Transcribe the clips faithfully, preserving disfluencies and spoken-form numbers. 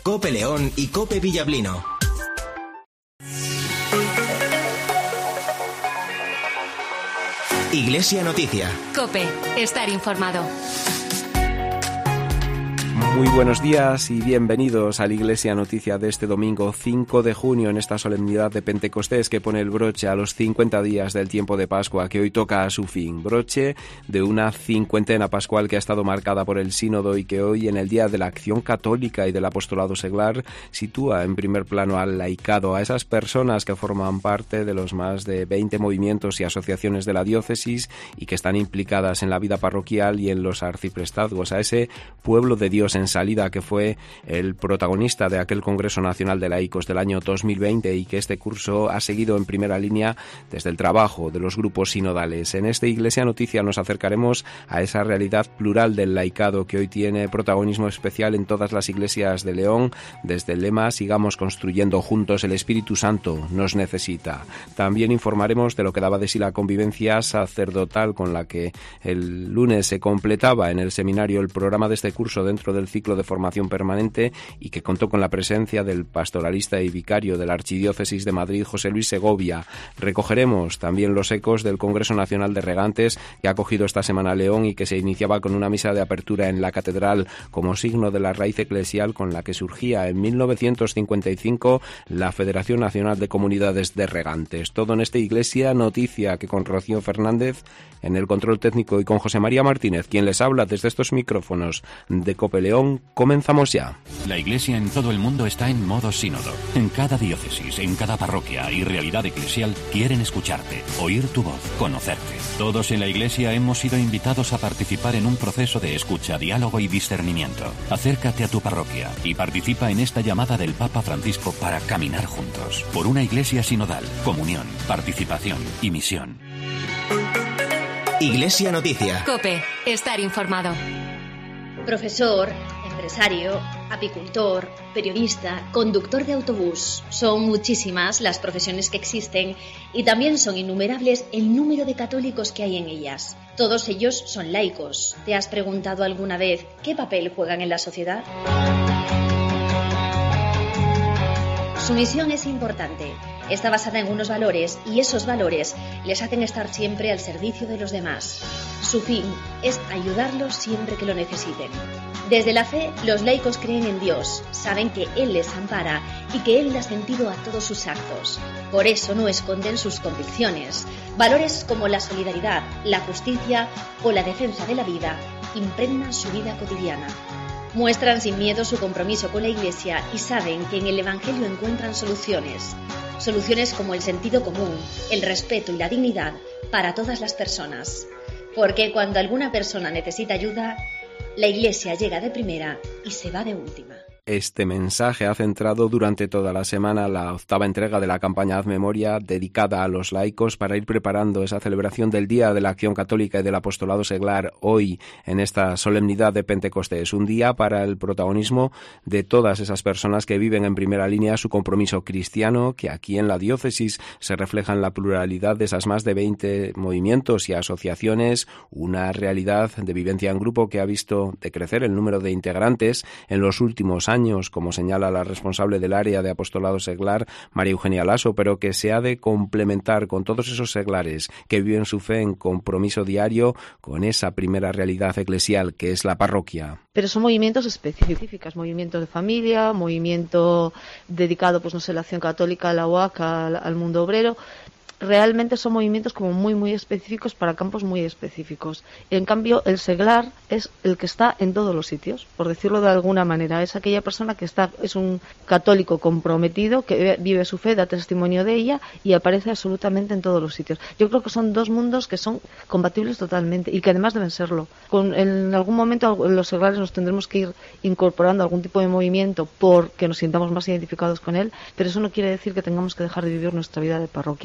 Cope León y Cope Villablino. Iglesia Noticia. Cope, estar informado. Muy buenos días y bienvenidos a la Iglesia Noticia de este domingo cinco de junio, en esta solemnidad de Pentecostés que pone el broche a los cincuenta días del tiempo de Pascua, que hoy toca a su fin. Broche de una cincuentena pascual que ha estado marcada por el sínodo y que hoy, en el Día de la Acción Católica y del Apostolado Seglar, sitúa en primer plano al laicado, a esas personas que forman parte de los más de veinte movimientos y asociaciones de la diócesis y que están implicadas en la vida parroquial y en los arciprestazgos, a ese pueblo de Dios en salida que fue el protagonista de aquel Congreso Nacional de Laicos del año dos mil veinte y que este curso ha seguido en primera línea desde el trabajo de los grupos sinodales. En esta Iglesia Noticia nos acercaremos a esa realidad plural del laicado que hoy tiene protagonismo especial en todas las iglesias de León, desde el lema "Sigamos construyendo juntos, el Espíritu Santo nos necesita". También informaremos de lo que daba de sí la convivencia sacerdotal con la que el lunes se completaba en el seminario el programa de este curso dentro del ciclo de formación permanente y que contó con la presencia del pastoralista y vicario de la Archidiócesis de Madrid, José Luis Segovia. Recogeremos también los ecos del Congreso Nacional de Regantes que ha acogido esta semana León y que se iniciaba con una misa de apertura en la catedral como signo de la raíz eclesial con la que surgía en mil novecientos cincuenta y cinco la Federación Nacional de Comunidades de Regantes. Todo en esta Iglesia Noticia, que con Rocío Fernández en el control técnico y con José María Martínez, quien les habla desde estos micrófonos de Cope León, comenzamos ya. La Iglesia en todo el mundo está en modo sínodo. En cada diócesis, en cada parroquia y realidad eclesial quieren escucharte, oír tu voz, conocerte. Todos en la Iglesia hemos sido invitados a participar en un proceso de escucha, diálogo y discernimiento. Acércate a tu parroquia y participa en esta llamada del Papa Francisco para caminar juntos por una Iglesia sinodal, comunión, participación y misión. Iglesia Noticia. Cope, estar informado. Profesor, empresario, apicultor, periodista, conductor de autobús. Son muchísimas las profesiones que existen y también son innumerables el número de católicos que hay en ellas. Todos ellos son laicos. ¿Te has preguntado alguna vez qué papel juegan en la sociedad? Su misión es importante. Está basada en unos valores y esos valores les hacen estar siempre al servicio de los demás. Su fin es ayudarlos siempre que lo necesiten. Desde la fe, los laicos creen en Dios, saben que Él les ampara y que Él da sentido a todos sus actos. Por eso no esconden sus convicciones. Valores como la solidaridad, la justicia o la defensa de la vida impregnan su vida cotidiana. Muestran sin miedo su compromiso con la Iglesia y saben que en el Evangelio encuentran soluciones. Soluciones como el sentido común, el respeto y la dignidad para todas las personas. Porque cuando alguna persona necesita ayuda, la Iglesia llega de primera y se va de última. Este mensaje ha centrado durante toda la semana la octava entrega de la campaña Haz Memoria, dedicada a los laicos para ir preparando esa celebración del Día de la Acción Católica y del Apostolado Seglar hoy, en esta solemnidad de Pentecostés. Un día para el protagonismo de todas esas personas que viven en primera línea su compromiso cristiano, que aquí en la diócesis se refleja en la pluralidad de esas más de veinte movimientos y asociaciones, una realidad de vivencia en grupo que ha visto decrecer el número de integrantes en los últimos años. años, como señala la responsable del área de Apostolado Seglar, María Eugenia Lasso, pero que se ha de complementar con todos esos seglares que viven su fe en compromiso diario con esa primera realidad eclesial que es la parroquia. Pero son movimientos específicos, movimiento de familia, movimiento dedicado, pues no sé, a la acción católica, a la U A C, al, al mundo obrero. Realmente son movimientos como muy muy específicos para campos muy específicos. En cambio, el seglar es el que está en todos los sitios, por decirlo de alguna manera. Es aquella persona que está, es un católico comprometido, que vive su fe, da testimonio de ella y aparece absolutamente en todos los sitios. Yo creo que son dos mundos que son compatibles totalmente y que además deben serlo. Con, en algún momento los seglares nos tendremos que ir incorporando algún tipo de movimiento porque nos sintamos más identificados con él, pero eso no quiere decir que tengamos que dejar de vivir nuestra vida de parroquia. Al final,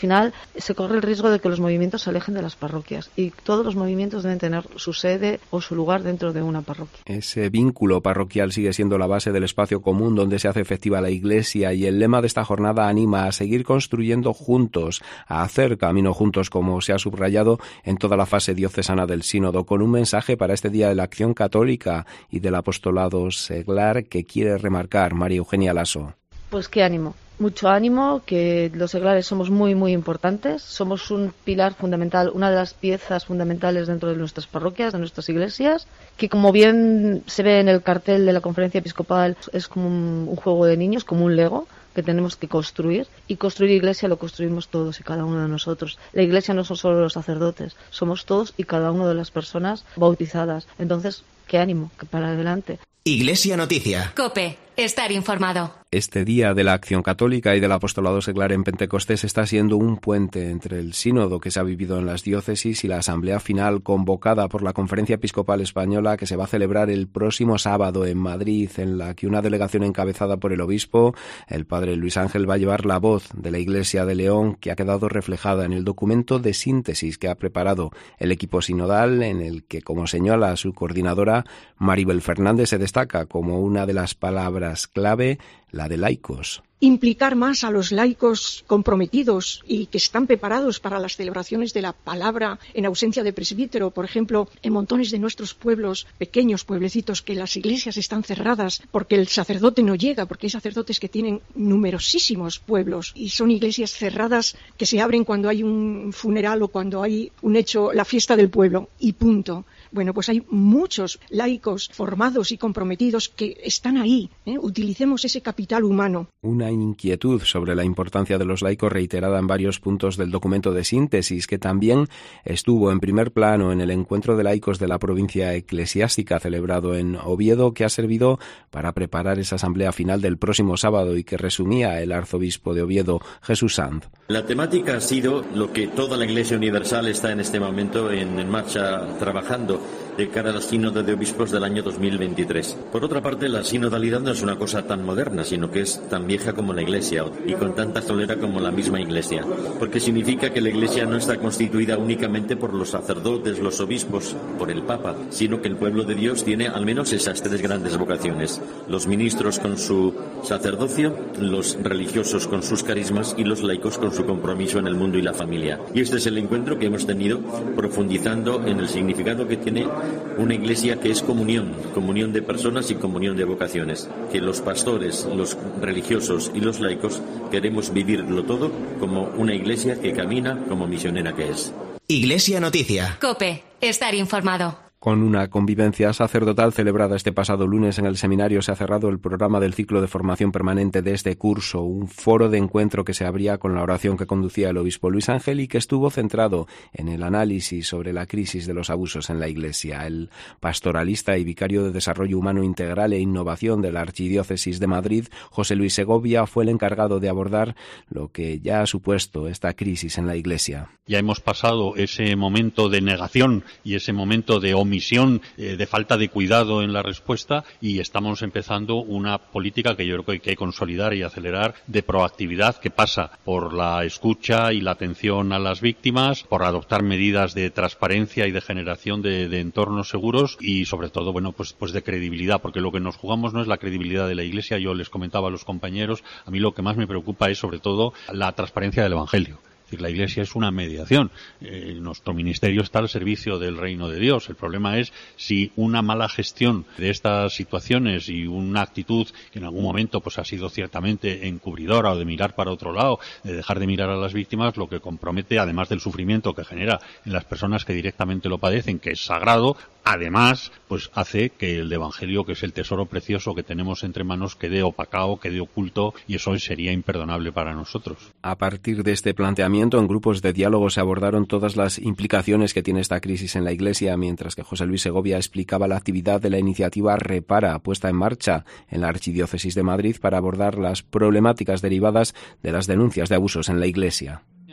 final se corre el riesgo de que los movimientos se alejen de las parroquias, y todos los movimientos deben tener su sede o su lugar dentro de una parroquia. Ese vínculo parroquial sigue siendo la base del espacio común donde se hace efectiva la Iglesia, y el lema de esta jornada anima a seguir construyendo juntos, a hacer camino juntos, como se ha subrayado en toda la fase diocesana del sínodo, con un mensaje para este Día de la Acción Católica y del apostolado seglar que quiere remarcar María Eugenia Lasso. Pues qué ánimo, mucho ánimo, que los seglares somos muy muy importantes, somos un pilar fundamental, una de las piezas fundamentales dentro de nuestras parroquias, de nuestras iglesias, que como bien se ve en el cartel de la Conferencia Episcopal, es como un, un juego de niños, como un Lego que tenemos que construir, y construir iglesia lo construimos todos y cada uno de nosotros. La iglesia no son solo los sacerdotes, somos todos y cada una de las personas bautizadas. Entonces, qué ánimo, que para adelante. Iglesia Noticia. COPE. Estar informado. Este Día de la Acción Católica y del Apostolado Seglar en Pentecostés está siendo un puente entre el sínodo que se ha vivido en las diócesis y la asamblea final convocada por la Conferencia Episcopal Española, que se va a celebrar el próximo sábado en Madrid, en la que una delegación encabezada por el obispo, el padre Luis Ángel, va a llevar la voz de la Iglesia de León, que ha quedado reflejada en el documento de síntesis que ha preparado el equipo sinodal, en el que, como señala su coordinadora, Maribel Fernández, se destaca como una de las palabras clave la de laicos. Implicar más a los laicos comprometidos y que están preparados para las celebraciones de la palabra en ausencia de presbítero. Por ejemplo, en montones de nuestros pueblos, pequeños pueblecitos, que las iglesias están cerradas porque el sacerdote no llega, porque hay sacerdotes que tienen numerosísimos pueblos y son iglesias cerradas que se abren cuando hay un funeral o cuando hay un hecho, la fiesta del pueblo, y punto. Bueno, pues hay muchos laicos formados y comprometidos que están ahí, ¿eh? Utilicemos ese capital humano. Una inquietud sobre la importancia de los laicos reiterada en varios puntos del documento de síntesis, que también estuvo en primer plano en el encuentro de laicos de la provincia eclesiástica celebrado en Oviedo, que ha servido para preparar esa asamblea final del próximo sábado y que resumía el arzobispo de Oviedo, Jesús Sanz. La temática ha sido lo que toda la Iglesia Universal está en este momento en, en marcha trabajando de cara al sínodo de obispos del año dos mil veintitrés. Por otra parte, la sinodalidad no es una cosa tan moderna, sino que es tan vieja como la Iglesia y con tanta solera como la misma Iglesia, porque significa que la Iglesia no está constituida únicamente por los sacerdotes, los obispos, por el Papa, sino que el pueblo de Dios tiene al menos esas tres grandes vocaciones: los ministros con su sacerdocio, los religiosos con sus carismas y los laicos con su compromiso en el mundo y la familia. Y este es el encuentro que hemos tenido profundizando en el significado que tiene una iglesia, que es comunión, comunión de personas y comunión de vocaciones, que los pastores, los religiosos y los laicos queremos vivirlo todo como una iglesia que camina como misionera que es. Iglesia Noticia. COPE. Estar informado. Con una convivencia sacerdotal celebrada este pasado lunes en el seminario, se ha cerrado el programa del ciclo de formación permanente de este curso, un foro de encuentro que se abría con la oración que conducía el obispo Luis Ángel y que estuvo centrado en el análisis sobre la crisis de los abusos en la Iglesia. El pastoralista y vicario de Desarrollo Humano Integral e Innovación de la Archidiócesis de Madrid, José Luis Segovia, fue el encargado de abordar lo que ya ha supuesto esta crisis en la Iglesia. Ya hemos pasado ese momento de negación y ese momento de omisión, eh, de falta de cuidado en la respuesta, y estamos empezando una política que yo creo que hay que consolidar y acelerar, de proactividad, que pasa por la escucha y la atención a las víctimas, por adoptar medidas de transparencia y de generación de, de entornos seguros y sobre todo, bueno, pues, pues de credibilidad, porque lo que nos jugamos no es la credibilidad de la Iglesia. Yo les comentaba a los compañeros, a mí lo que más me preocupa es sobre todo la transparencia del Evangelio. Es decir, la Iglesia es una mediación. Eh, nuestro ministerio está al servicio del reino de Dios. El problema es si una mala gestión de estas situaciones y una actitud que en algún momento pues ha sido ciertamente encubridora o de mirar para otro lado, de dejar de mirar a las víctimas, lo que compromete, además del sufrimiento que genera en las personas que directamente lo padecen, que es sagrado, además pues hace que el Evangelio, que es el tesoro precioso que tenemos entre manos, quede opacado, quede oculto, y eso sería imperdonable para nosotros. A partir de este planteamiento, en grupos de diálogo se abordaron todas las implicaciones que tiene esta crisis en la Iglesia, mientras que José Luis Segovia explicaba la actividad de la iniciativa Repara, puesta en marcha en la Archidiócesis de Madrid para abordar las problemáticas derivadas de las denuncias de abusos en la Iglesia.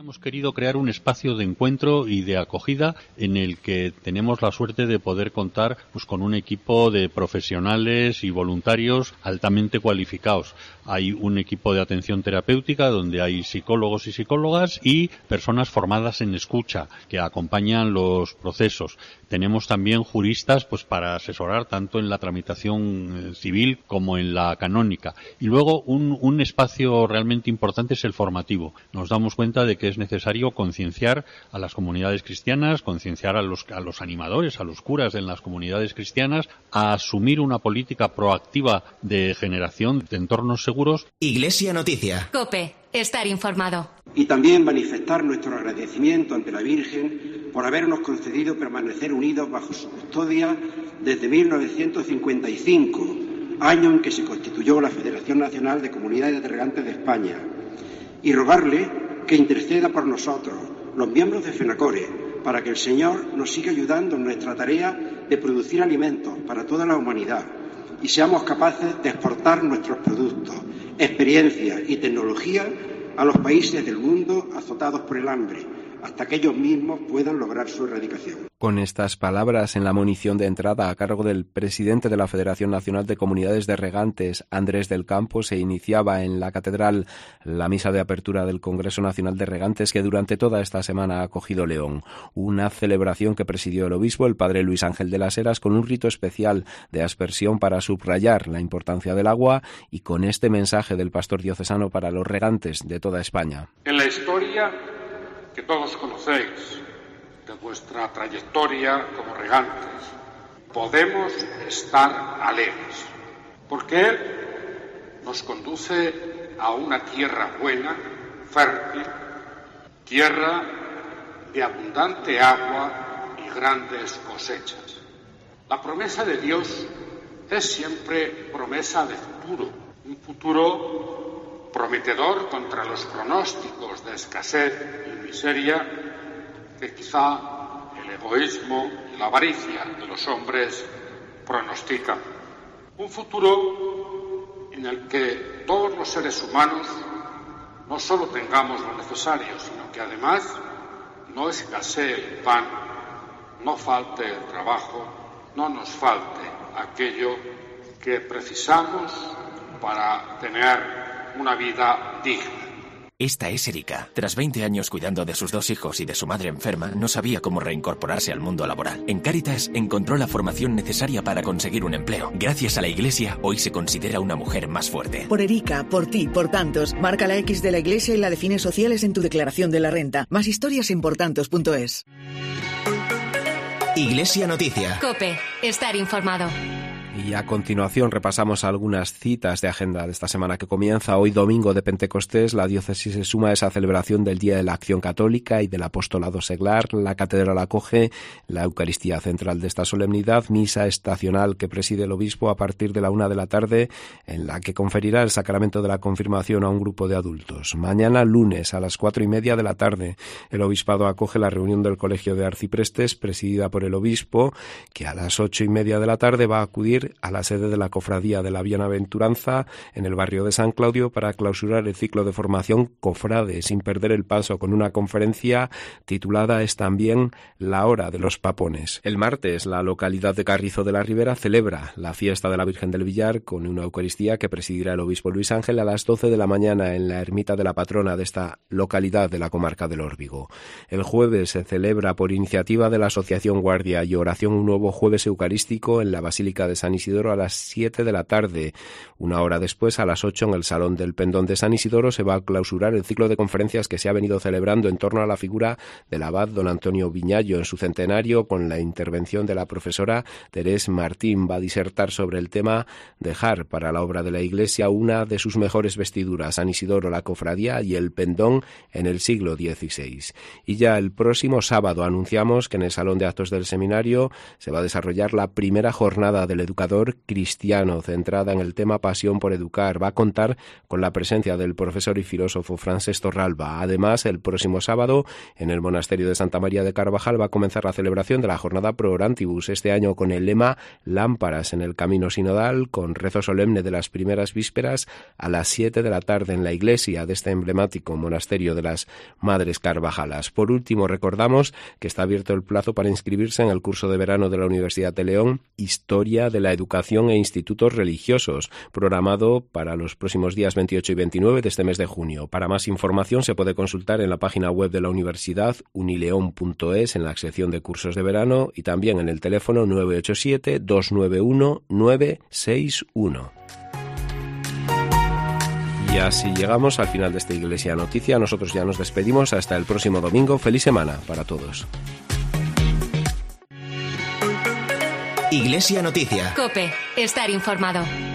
Hemos querido crear un espacio de encuentro y de acogida en el que tenemos la suerte de poder contar pues con un equipo de profesionales y voluntarios altamente cualificados. Hay un equipo de atención terapéutica donde hay psicólogos y psicólogas y personas formadas en escucha que acompañan los procesos. Tenemos también juristas pues para asesorar tanto en la tramitación eh, civil como en la canónica. Y luego un, un espacio realmente importante es el formativo. Nos damos cuenta de que es necesario concienciar a las comunidades cristianas, concienciar a los, a los animadores, a los curas en las comunidades cristianas, a asumir una política proactiva de generación de entornos seguros. Iglesia Noticia. COPE. Estar informado. Y también manifestar nuestro agradecimiento ante la Virgen por habernos concedido permanecer unidos bajo su custodia desde mil novecientos cincuenta y cinco, año en que se constituyó la Federación Nacional de Comunidades de Regantes de España, y rogarle que interceda por nosotros, los miembros de FENACORE, para que el Señor nos siga ayudando en nuestra tarea de producir alimentos para toda la humanidad y seamos capaces de exportar nuestros productos, experiencias y tecnología a los países del mundo azotados por el hambre, hasta que ellos mismos puedan lograr su erradicación. Con estas palabras en la munición de entrada a cargo del presidente de la Federación Nacional de Comunidades de Regantes, Andrés del Campo, se iniciaba en la catedral la misa de apertura del Congreso Nacional de Regantes que durante toda esta semana ha acogido León. Una celebración que presidió el obispo, el padre Luis Ángel de las Heras, con un rito especial de aspersión para subrayar la importancia del agua y con este mensaje del pastor diocesano para los regantes de toda España. En la historia que todos conocéis de vuestra trayectoria como regantes, podemos estar alegres, porque Él nos conduce a una tierra buena, fértil, tierra de abundante agua y grandes cosechas. La promesa de Dios es siempre promesa de futuro, un futuro prometedor contra los pronósticos de escasez y miseria que quizá el egoísmo y la avaricia de los hombres pronostican. Un futuro en el que todos los seres humanos no solo tengamos lo necesario, sino que además no escasee el pan, no falte el trabajo, no nos falte aquello que precisamos para tener una vida digna. Esta es Erika. Tras veinte años cuidando de sus dos hijos y de su madre enferma, no sabía cómo reincorporarse al mundo laboral. En Cáritas encontró la formación necesaria para conseguir un empleo. Gracias a la Iglesia, hoy se considera una mujer más fuerte. Por Erika, por ti, por tantos. Marca la X de la Iglesia y la de fines sociales en tu declaración de la renta. Más historias en portantos punto es. Iglesia Noticia. COPE. Estar informado. Y a continuación repasamos algunas citas de agenda de esta semana que comienza hoy domingo de Pentecostés. La diócesis se suma a esa celebración del Día de la Acción Católica y del Apostolado Seglar. La catedral acoge la Eucaristía central de esta solemnidad, misa estacional que preside el obispo a partir de la una de la tarde, en la que conferirá el sacramento de la confirmación a un grupo de adultos. Mañana lunes a las cuatro y media de la tarde el obispado acoge la reunión del Colegio de Arciprestes presidida por el obispo, que a las ocho y media de la tarde va a acudir a la sede de la Cofradía de la Bienaventuranza en el barrio de San Claudio para clausurar el ciclo de formación Cofrade, sin perder el paso, con una conferencia titulada Es también la hora de los papones. El martes, la localidad de Carrizo de la Ribera celebra la fiesta de la Virgen del Villar con una Eucaristía que presidirá el obispo Luis Ángel a las doce de la mañana en la ermita de la patrona de esta localidad de la comarca del Órbigo. El jueves se celebra por iniciativa de la Asociación Guardia y Oración un nuevo jueves eucarístico en la Basílica de San Isidoro a las siete de la tarde. Una hora después, a las ocho, en el Salón del Pendón de San Isidoro, se va a clausurar el ciclo de conferencias que se ha venido celebrando en torno a la figura del abad don Antonio Viñallo en su centenario, con la intervención de la profesora Terés Martín. Va a disertar sobre el tema Dejar para la obra de la Iglesia una de sus mejores vestiduras, San Isidoro, la cofradía y el pendón en el siglo dieciséis. Y ya el próximo sábado anunciamos que en el Salón de Actos del Seminario se va a desarrollar la primera jornada de la educación educador cristiano, centrada en el tema pasión por educar. Va a contar con la presencia del profesor y filósofo Francesc Torralba. Además, el próximo sábado, en el monasterio de Santa María de Carvajal, va a comenzar la celebración de la jornada Pro Orantibus, este año con el lema Lámparas en el Camino Sinodal, con rezo solemne de las primeras vísperas a las siete de la tarde en la iglesia de este emblemático monasterio de las Madres Carvajalas. Por último, recordamos que está abierto el plazo para inscribirse en el curso de verano de la Universidad de León, Historia de la Educación e Institutos Religiosos, programado para los próximos días veintiocho y veintinueve de este mes de junio. Para más información se puede consultar en la página web de la universidad, unileon punto es, en la sección de cursos de verano, y también en el teléfono nueve ocho siete, dos nueve uno, nueve seis uno. Y así llegamos al final de esta Iglesia Noticia. Nosotros ya nos despedimos hasta el próximo domingo. Feliz semana para todos. Iglesia Noticia. COPE. Estar informado.